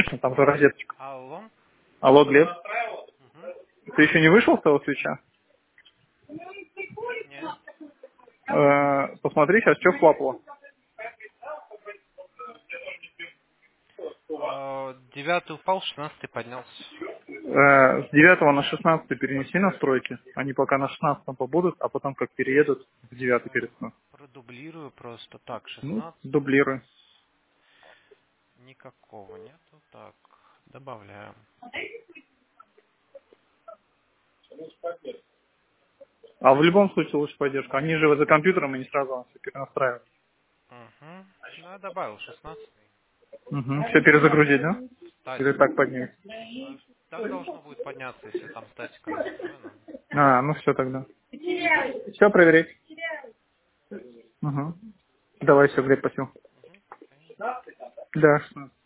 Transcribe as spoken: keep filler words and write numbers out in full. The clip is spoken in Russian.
конечно, там же розеточка. Алло. Алло, Глеб, Угу. ты еще не вышел с того свеча? Нет. Э, посмотри, сейчас что флапало. Э, Девятый упал, шестнадцатый поднялся. Э, с девятого на шестнадцатый перенеси настройки. Они пока на шестнадцатом побудут, а потом как переедут, в девятый М, перестанут. Продублирую просто. Так, Ну, шестнадцать у нас дублируй. никакого нету. Так, добавляем. А в любом случае лучше поддержка. Они же за компьютером и не сразу все перенастраивают. Угу. Ну, я добавил шестнадцать. Угу. Все перезагрузить, да? Или Статику. так поднять? Ну, так должно будет подняться, если там статика настроена. А, ну все тогда. Все проверить. Угу. Давай, все, Глеб, спасибо. Угу. Да, шестнадцать.